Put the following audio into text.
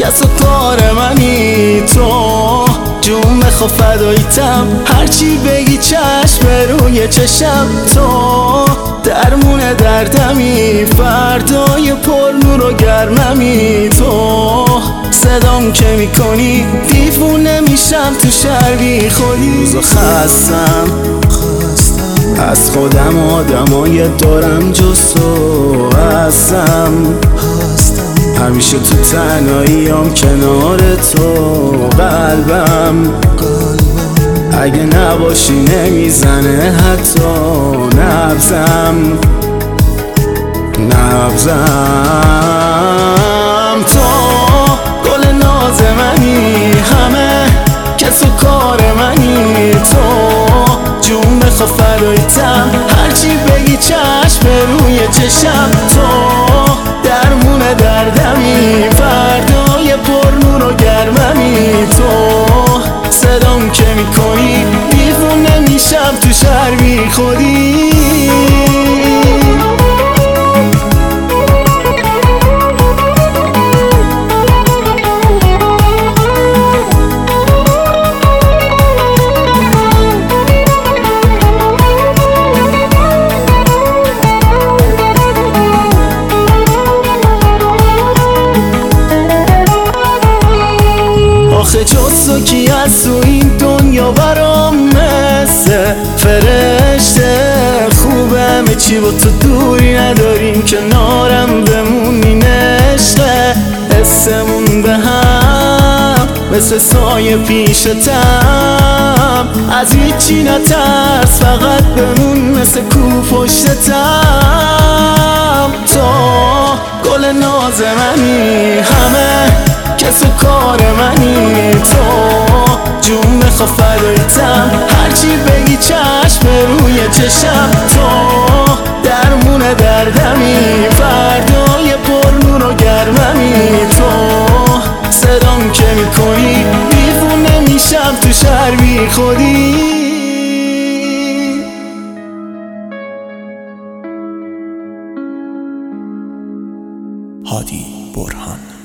کس و کار منی تو، جون بخوا فداییتم، هرچی بگی چشم روی چشم تو، درمون دردمی، فردای پر نور و گرممی تو، صدام که میکنی دیوونه میشم تو شهر بی خودی. روزا خستم از خودم، آدمای دارم جز تو هستم، همیشه تو تنهاییام کنار تو، قلبم اگه نباشی نمیزنه حتی نبضم تو گل ناز منی، همه کس و کار منی تو، جون بخوا فداییتم، هرچی بگی چشم روی چشم تو، درمون دردمی، فردای پر نور و گرممی تو، صدام که میکنی دیوونه میشم تو شهر بی خودی. آخه جز تو کی از تو این دنیا برام مثل فرشته خوبه، همه چی با تو دوری نداریم، کنارم بمونی نشته، حسمون به هم مثل سایه پیشتم، از هیچی نترس فقط بمون مثل کو پشتتم، تو گل ناز منی، همه کس و کار منی تو، جون بخوا فداییتم، هرچی بگی چشم روی چشم تو، درمون دردمی، فردای پر نور و گرممی تو، صدام که میکنی دیوونه میشم تو شهر بی خودی. هادی برهان.